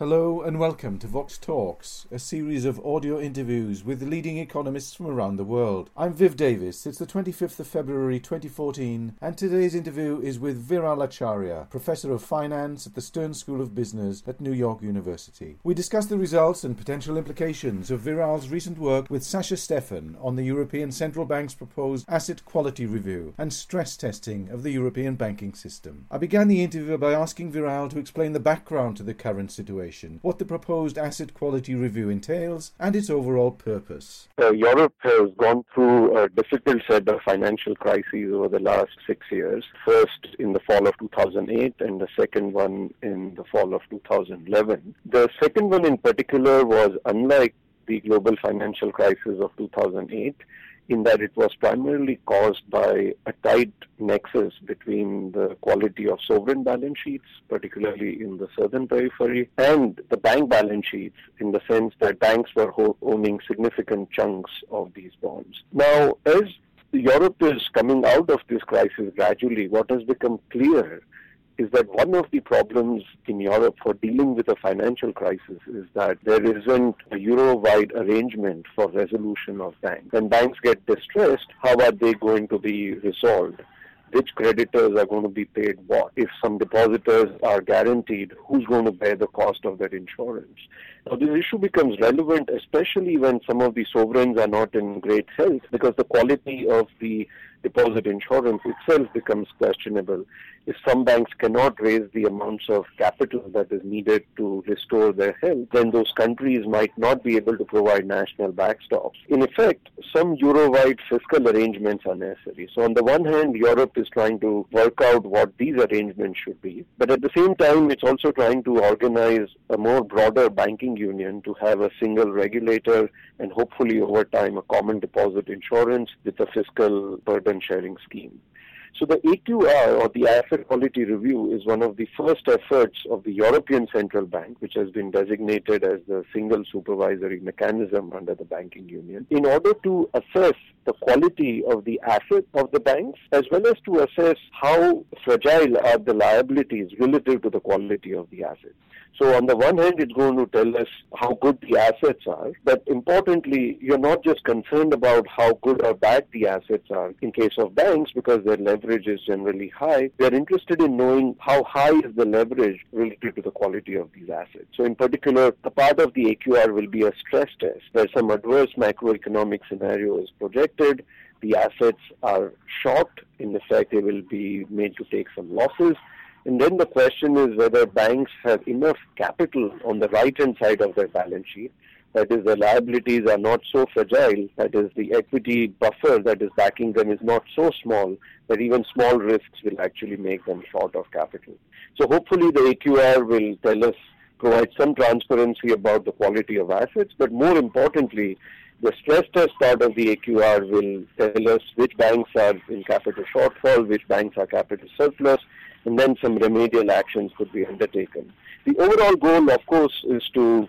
Hello and welcome to Vox Talks, a series of audio interviews with leading economists from around the world. I'm Viv Davis. It's the 25th of February 2014 and today's interview is with Viral Acharya, Professor of Finance at the Stern School of Business at New York University. We discuss the results and potential implications of Viral's recent work with Sasha Stefan on the European Central Bank's proposed asset quality review and stress testing of the European banking system. I began the interview by asking Viral to explain the background to the current situation, what the proposed asset quality review entails, and its overall purpose. Europe has gone through a difficult set of financial crises over the last 6 years. First in the fall of 2008 and the second one in the fall of 2011. The second one in particular was unlike the global financial crisis of 2008 in that it was primarily caused by a tight nexus between the quality of sovereign balance sheets, particularly in the southern periphery, and the bank balance sheets in the sense that banks were owning significant chunks of these bonds. Now, as Europe is coming out of this crisis gradually, what has become clear is that one of the problems in Europe for dealing with a financial crisis is that there isn't a Euro-wide arrangement for resolution of banks. When banks get distressed, how are they going to be resolved? Which creditors are going to be paid what? If some depositors are guaranteed, who's going to bear the cost of that insurance? Now, this issue becomes relevant, especially when some of the sovereigns are not in great health, because the quality of the deposit insurance itself becomes questionable. If some banks cannot raise the amounts of capital that is needed to restore their health, then those countries might not be able to provide national backstops. In effect, some Euro-wide fiscal arrangements are necessary. So on the one hand, Europe is trying to work out what these arrangements should be, but at the same time, it's also trying to organize a more broader banking union to have a single regulator and hopefully over time a common deposit insurance with a fiscal burden sharing scheme. So the AQR, or the Asset Quality Review, is one of the first efforts of the European Central Bank, which has been designated as the single supervisory mechanism under the banking union, in order to assess the quality of the assets of the banks, as well as to assess how fragile are the liabilities relative to the quality of the assets. So on the one hand, it's going to tell us how good the assets are, but importantly, you're not just concerned about how good or bad the assets are in case of banks because their leverage is generally high. They're interested in knowing how high is the leverage relative to the quality of these assets. So in particular, a part of the AQR will be a stress test where some adverse macroeconomic scenario is projected. The assets are short. In effect, they will be made to take some losses. And then the question is whether banks have enough capital on the right-hand side of their balance sheet. That is, the liabilities are not so fragile. That is, the equity buffer that is backing them is not so small that even small risks will actually make them short of capital. So hopefully the AQR will provide some transparency about the quality of assets, but more importantly, the stress test part of the AQR will tell us which banks are in capital shortfall, which banks are capital surplus, and then some remedial actions could be undertaken. The overall goal, of course, is to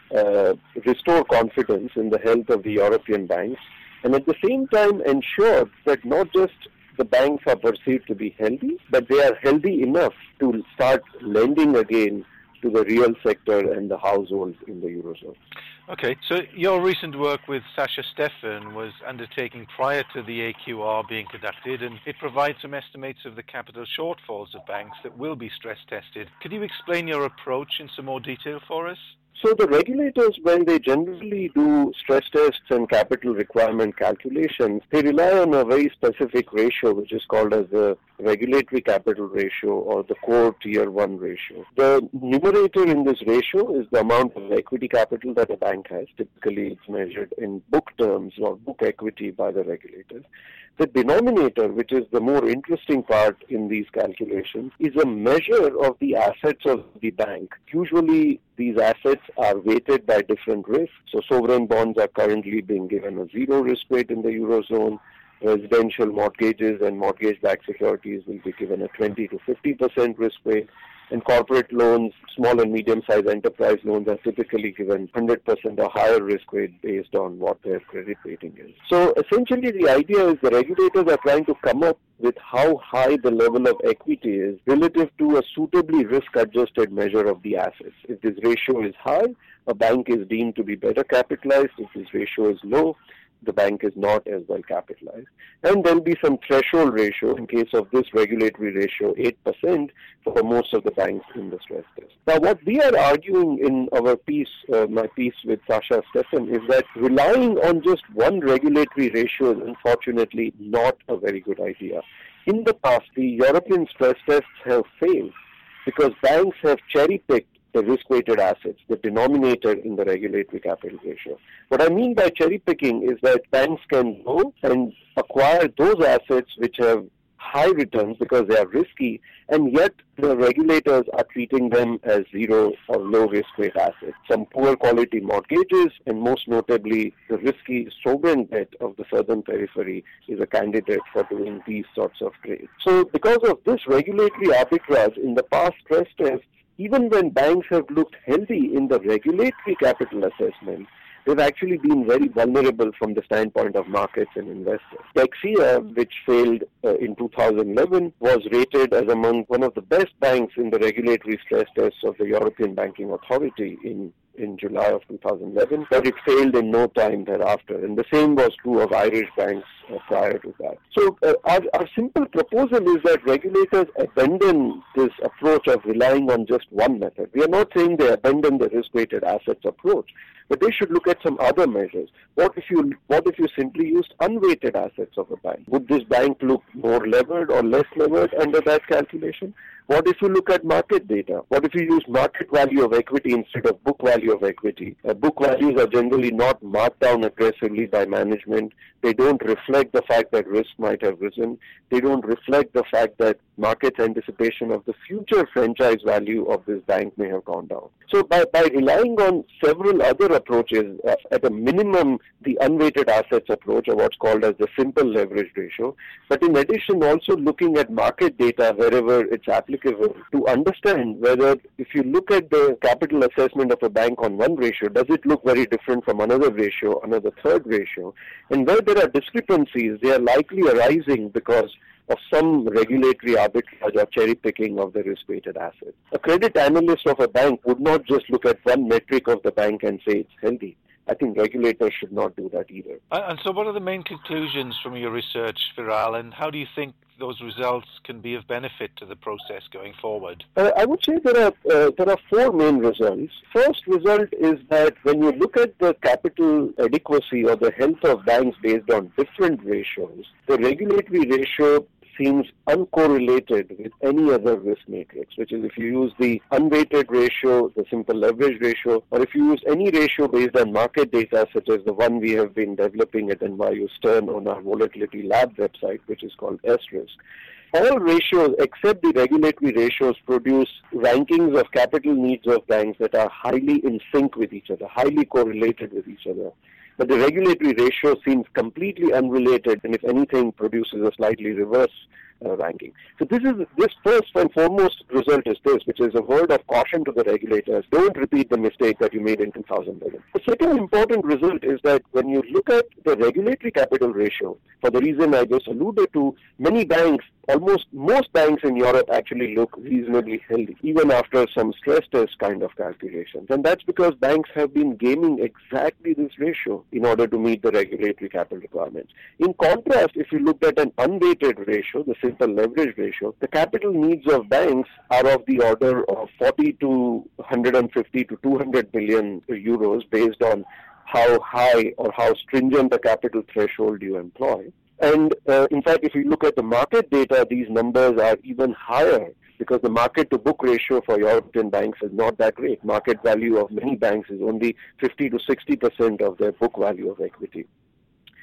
restore confidence in the health of the European banks, and at the same time ensure that not just the banks are perceived to be healthy, but they are healthy enough to start lending again to the real sector and the households in the Eurozone. Okay, so your recent work with Sasha Stefan was undertaken prior to the AQR being conducted, and it provides some estimates of the capital shortfalls of banks that will be stress tested. Could you explain your approach in some more detail for us? So the regulators, when they generally do stress tests and capital requirement calculations, they rely on a very specific ratio, which is called as the regulatory capital ratio or the core tier 1 ratio. The numerator in this ratio is the amount of equity capital that a bank has. Typically, it's measured in book terms or book equity by the regulators. The denominator, which is the more interesting part in these calculations, is a measure of the assets of the bank. Usually, these assets are weighted by different risks. So sovereign bonds are currently being given a zero risk weight in the Eurozone. Residential mortgages and mortgage-backed securities will be given a 20 to 50% risk weight. And corporate loans, small and medium-sized enterprise loans are typically given 100% or higher risk weight based on what their credit rating is. So essentially the idea is the regulators are trying to come up with how high the level of equity is relative to a suitably risk-adjusted measure of the assets. If this ratio is high, a bank is deemed to be better capitalized. If this ratio is low, the bank is not as well capitalized. And there'll be some threshold ratio in case of this regulatory ratio, 8% for most of the banks in the stress test. Now, what we are arguing in our piece, my piece with Sasha Steffen, is that relying on just one regulatory ratio is unfortunately not a very good idea. In the past, the European stress tests have failed because banks have cherry-picked the risk-weighted assets, the denominator in the regulatory capital ratio. What I mean by cherry-picking is that banks can go and acquire those assets which have high returns because they are risky, and yet the regulators are treating them as zero or low risk-weight assets. Some poor quality mortgages, and most notably the risky sovereign debt of the southern periphery is a candidate for doing these sorts of trades. So because of this regulatory arbitrage in the past stress tests, even when banks have looked healthy in the regulatory capital assessment, they've actually been very vulnerable from the standpoint of markets and investors. Dexia, which failed in 2011, was rated as among one of the best banks in the regulatory stress tests of the European Banking Authority in July of 2011, but it failed in no time thereafter. And the same was true of Irish banks prior to that. So our simple proposal is that regulators abandon this approach of relying on just one method. We are not saying they abandon the risk-weighted assets approach, but they should look at some other measures. What if you simply used unweighted assets of a bank? Would this bank look more levered or less levered under that calculation? What if you look at market data? What if you use market value of equity instead of book value of equity? Book values are generally not marked down aggressively by management. They don't reflect the fact that risk might have risen. They don't reflect the fact that market anticipation of the future franchise value of this bank may have gone down. So by relying on several other approaches, at a minimum, the unweighted assets approach, or what's called as the simple leverage ratio, but in addition also looking at market data wherever it's applicable to understand whether if you look at the capital assessment of a bank on one ratio, does it look very different from another ratio, another third ratio? And where there are discrepancies, they are likely arising because of some regulatory arbitrage or cherry-picking of the risk-weighted assets. A credit analyst of a bank would not just look at one metric of the bank and say it's healthy. I think regulators should not do that either. And so what are the main conclusions from your research, Viral, and how do you think those results can be of benefit to the process going forward? I would say there are four main results. First result is that when you look at the capital adequacy or the health of banks based on different ratios, the regulatory ratio seems uncorrelated with any other risk matrix, which is if you use the unweighted ratio, the simple leverage ratio, or if you use any ratio based on market data, such as the one we have been developing at NYU Stern on our Volatility Lab website, which is called S-Risk. All ratios except the regulatory ratios produce rankings of capital needs of banks that are highly in sync with each other, highly correlated with each other. But the regulatory ratio seems completely unrelated, and if anything, produces a slightly reverse ranking. So this first and foremost result is this, which is a word of caution to the regulators. Don't repeat the mistake that you made in 2011. The second important result is that when you look at the regulatory capital ratio, for the reason I just alluded to, many banks, almost most banks in Europe actually look reasonably healthy, even after some stress test kind of calculations. And that's because banks have been gaming exactly this ratio in order to meet the regulatory capital requirements. In contrast, if you looked at an unweighted ratio, the simple leverage ratio, the capital needs of banks are of the order of 40 to 150 to 200 billion euros based on how high or how stringent a capital threshold you employ. And in fact, if you look at the market data, these numbers are even higher because the market-to-book ratio for European banks is not that great. Market value of many banks is only 50 to 60% of their book value of equity.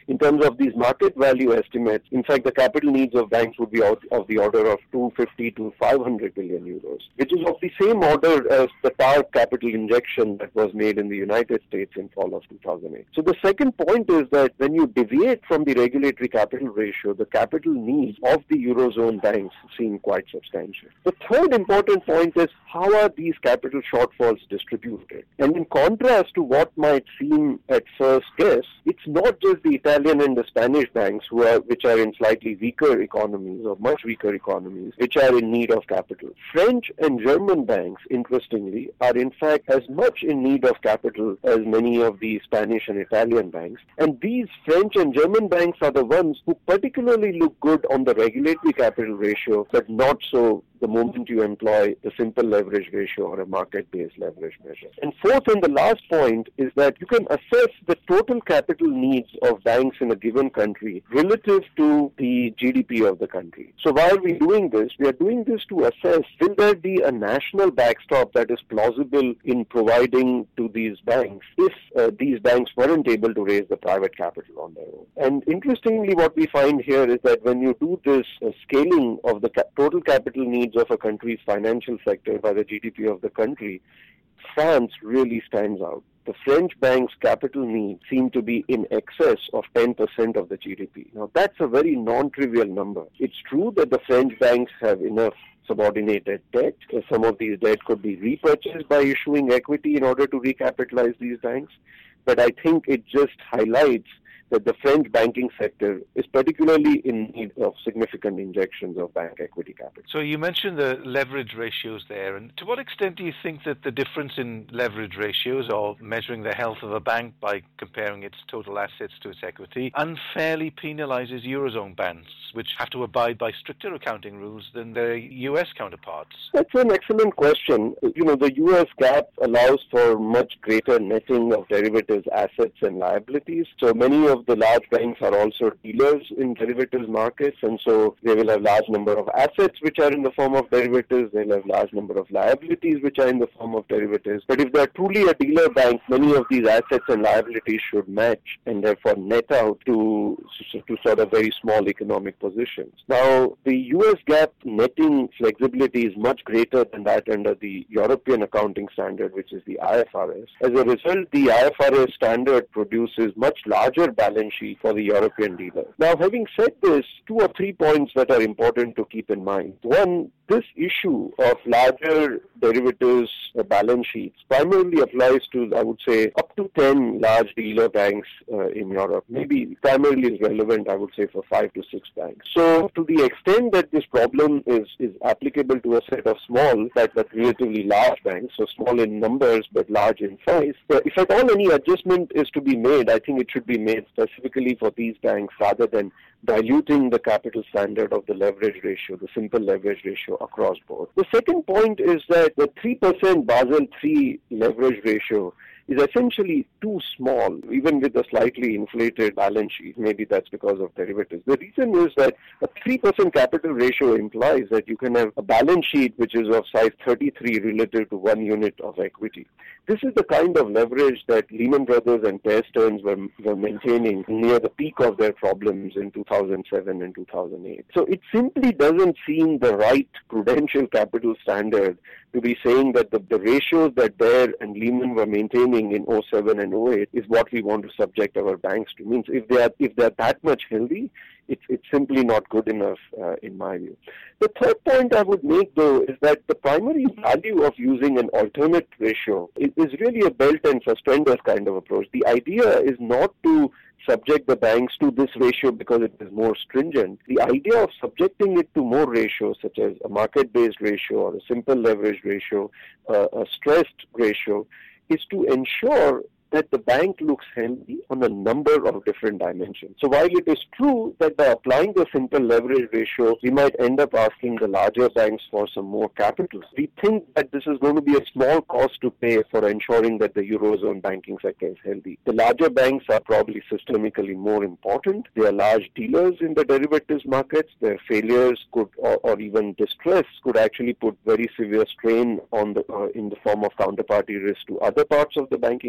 in terms of these market value estimates, in fact, the capital needs of banks would be of the order of 250 to 500 billion euros, which is of the same order as the TARP capital injection that was made in the United States in fall of 2008. So the second point is that when you deviate from the regulatory capital ratio, the capital needs of the Eurozone banks seem quite substantial. The third important point is how are these capital shortfalls distributed? And in contrast to what might seem at first guess, it's not just the Italian and the Spanish banks which are in slightly weaker economies or much weaker economies, which are in need of capital. French and German banks, interestingly, are in fact as much in need of capital as many of the Spanish and Italian banks. And these French and German banks are the ones who particularly look good on the regulatory capital ratio, but not so the moment you employ the simple leverage ratio or a market-based leverage measure. And fourth and the last point is that you can assess the total capital needs of banks in a given country relative to the GDP of the country. So why are we doing this? We are doing this to assess, will there be a national backstop that is plausible in providing to these banks if these banks weren't able to raise the private capital on their own. And interestingly, what we find here is that when you do this scaling of the total capital needs of a country's financial sector by the GDP of the country, France really stands out. The French bank's capital needs seem to be in excess of 10% of the GDP. Now, that's a very non-trivial number. It's true that the French banks have enough subordinated debt. Some of these debt could be repurchased by issuing equity in order to recapitalize these banks. But I think it just highlights that the French banking sector is particularly in need of significant injections of bank equity capital. So you mentioned the leverage ratios there, and to what extent do you think that the difference in leverage ratios, or measuring the health of a bank by comparing its total assets to its equity, unfairly penalizes Eurozone banks, which have to abide by stricter accounting rules than their US counterparts? That's an excellent question. The US GAAP allows for much greater netting of derivatives assets and liabilities. So many of the large banks are also dealers in derivatives markets, and so they will have large number of assets which are in the form of derivatives. They'll have large number of liabilities which are in the form of derivatives. But if they're truly a dealer bank, many of these assets and liabilities should match and therefore net out to sort of very small economic positions. Now, the US GAAP netting flexibility is much greater than that under the European accounting standard, which is the IFRS. As a result, the IFRS standard produces much larger balance sheet for the European dealer. Now, having said this, 2 or 3 points that are important to keep in mind. One, this issue of larger derivatives balance sheets primarily applies to, I would say, up to 10 large dealer banks in Europe. Maybe primarily is relevant, I would say, for 5 to 6 banks. So to the extent that this problem is applicable to a set of small but relatively large banks, so small in numbers but large in size, if at all any adjustment is to be made, I think it should be made specifically for these banks rather than diluting the capital standard of the leverage ratio, the simple leverage ratio across board. The second point is that the 3% Basel III leverage ratio is essentially too small, even with a slightly inflated balance sheet. Maybe that's because of derivatives. The reason is that a 3% capital ratio implies that you can have a balance sheet which is of size 33 relative to 1 unit of equity. This is the kind of leverage that Lehman Brothers and Bear Stearns were maintaining near the peak of their problems in 2007 and 2008. So it simply doesn't seem the right prudential capital standard to be saying that the ratios that Bear and Lehman were maintaining in 07 and 08 is what we want to subject our banks to. Means if they're that much healthy, it's simply not good enough in my view. The third point I would make, though, is that the primary value of using an alternate ratio is really a belt and suspenders kind of approach. The idea is not to subject the banks to this ratio because it is more stringent. The idea of subjecting it to more ratios, such as a market-based ratio or a simple leverage ratio, a stressed ratio, is to ensure that the bank looks healthy on a number of different dimensions. So while it is true that by applying the simple leverage ratio, we might end up asking the larger banks for some more capital, we think that this is going to be a small cost to pay for ensuring that the Eurozone banking sector is healthy. The larger banks are probably systemically more important. They are large dealers in the derivatives markets. Their failures could, or even distress, could actually put very severe strain on in the form of counterparty risk to other parts of the banking sector.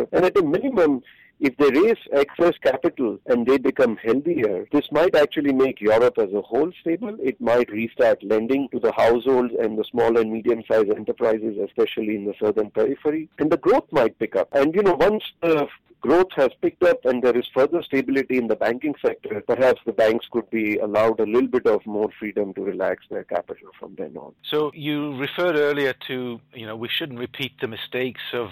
And at a minimum, if they raise excess capital and they become healthier, this might actually make Europe as a whole stable. It might restart lending to the households and the small and medium-sized enterprises, especially in the southern periphery. And the growth might pick up. And, once the growth has picked up and there is further stability in the banking sector, perhaps the banks could be allowed a little bit of more freedom to relax their capital from then on. So you referred earlier to, we shouldn't repeat the mistakes of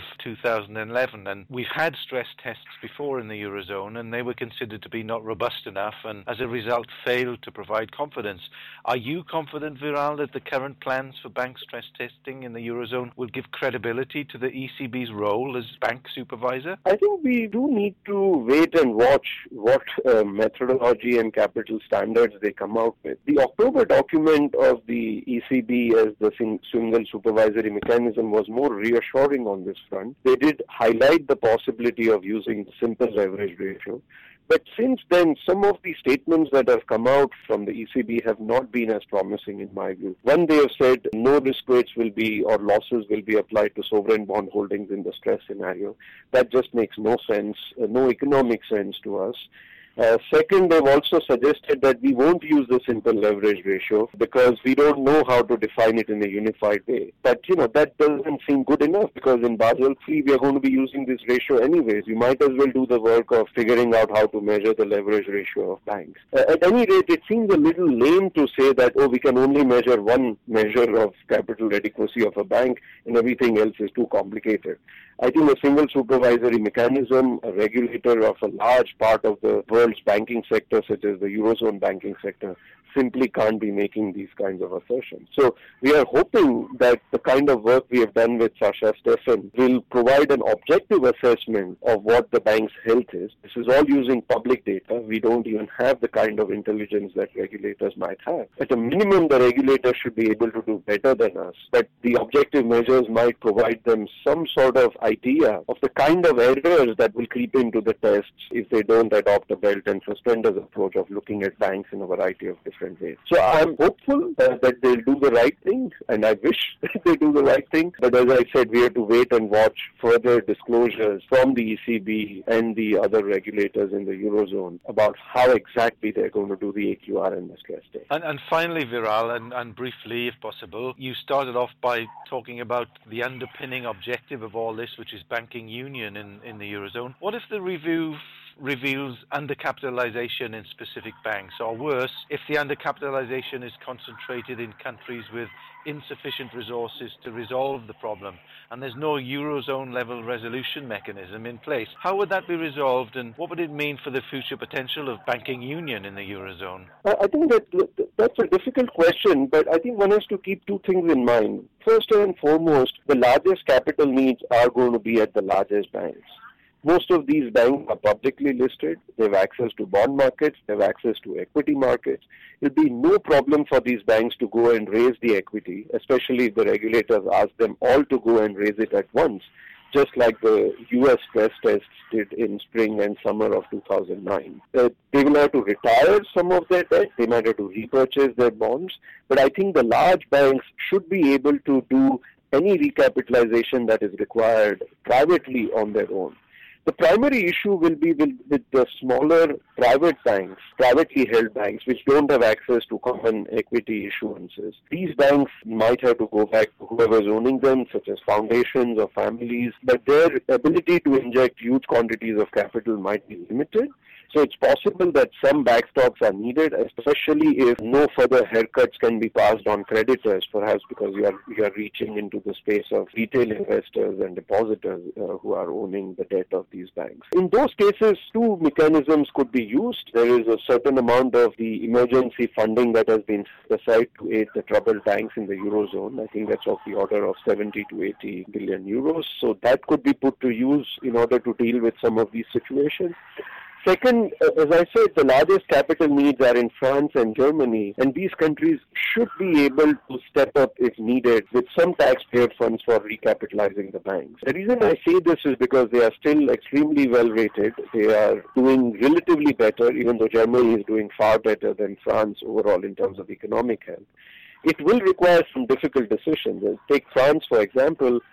2011, and we've had stress tests before in the Eurozone, and they were considered to be not robust enough, and as a result failed to provide confidence. Are you confident, Viral, that the current plans for bank stress testing in the Eurozone will give credibility to the ECB's role as bank supervisor? I think we do need to wait and watch what methodology and capital standards they come out with. The October document of the ECB as the single supervisory mechanism was more reassuring on this front. They did highlight the possibility of using the simple leverage ratio. But since then, some of the statements that have come out from the ECB have not been as promising in my view. One, they have said no risk weights will be or losses will be applied to sovereign bond holdings in the stress scenario. That just makes no sense, no economic sense to us. Second, they've also suggested that we won't use the simple leverage ratio because we don't know how to define it in a unified way. But, that doesn't seem good enough because in Basel III, we are going to be using this ratio anyways. We might as well do the work of figuring out how to measure the leverage ratio of banks. At any rate, it seems a little lame to say that, we can only measure one measure of capital adequacy of a bank and everything else is too complicated. I think a single supervisory mechanism, a regulator of a large part of the world's banking sector, such as the Eurozone banking sector, simply can't be making these kinds of assertions. So we are hoping that the kind of work we have done with Sascha Stephan will provide an objective assessment of what the bank's health is. This is all using public data. We don't even have the kind of intelligence that regulators might have. At a minimum, the regulator should be able to do better than us, but the objective measures might provide them some sort of idea of the kind of errors that will creep into the tests if they don't adopt a belt and suspenders approach of looking at banks in a variety of different ways. So I'm hopeful that they'll do the right thing, and I wish they do the right thing. But as I said, we have to wait and watch further disclosures from the ECB and the other regulators in the Eurozone about how exactly they're going to do the AQR and the stress test. And finally, Viral, and briefly, if possible, you started off by talking about the underpinning objective of all this, which is banking union in the Eurozone. What if the review reveals undercapitalization in specific banks, or worse, if the undercapitalization is concentrated in countries with insufficient resources to resolve the problem, and there's no Eurozone level resolution mechanism in place? How would that be resolved, and what would it mean for the future potential of banking union in the Eurozone? I think that's a difficult question, but I think one has to keep two things in mind. First and foremost, the largest capital needs are going to be at the largest banks. Most of these banks are publicly listed. They have access to bond markets. They have access to equity markets. It will be no problem for these banks to go and raise the equity, especially if the regulators ask them all to go and raise it at once, just like the U.S. stress tests did in spring and summer of 2009. They will have to retire some of their debt. They might have to repurchase their bonds. But I think the large banks should be able to do any recapitalization that is required privately on their own. The primary issue will be with the smaller private banks, privately held banks, which don't have access to common equity issuances. These banks might have to go back to whoever's owning them, such as foundations or families, but their ability to inject huge quantities of capital might be limited. So it's possible that some backstops are needed, especially if no further haircuts can be passed on creditors, perhaps because you are reaching into the space of retail investors and depositors who are owning the debt of these banks. In those cases, two mechanisms could be used. There is a certain amount of the emergency funding that has been set aside to aid the troubled banks in the Eurozone. I think that's of the order of 70 to 80 billion euros. So that could be put to use in order to deal with some of these situations. Second, as I said, the largest capital needs are in France and Germany, and these countries should be able to step up if needed with some taxpayer funds for recapitalizing the banks. The reason I say this is because they are still extremely well rated. They are doing relatively better, even though Germany is doing far better than France overall in terms of economic health. It will require some difficult decisions. Take France, for example.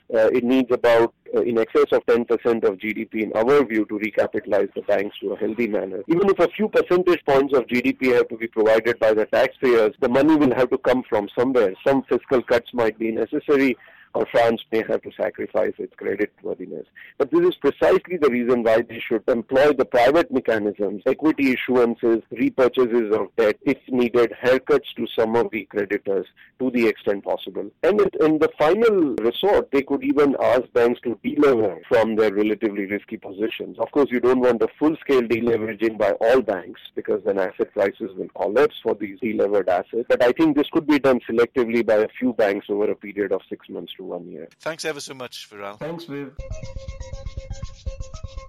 it needs about in excess of 10% of GDP, in our view, to recapitalize the banks to a healthy manner. Even if a few percentage points of GDP have to be provided by the taxpayers, the money will have to come from somewhere. Some fiscal cuts might be necessary, or France may have to sacrifice its creditworthiness. But this is precisely the reason why they should employ the private mechanisms, equity issuances, repurchases of debt, if needed, haircuts to some of the creditors to the extent possible. And in the final resort, they could even ask banks to delever from their relatively risky positions. Of course, you don't want a full-scale deleveraging by all banks, because then asset prices will collapse for these delevered assets. But I think this could be done selectively by a few banks over a period of 6 months to 1 year. Thanks ever so much, Viral. Thanks, Viv.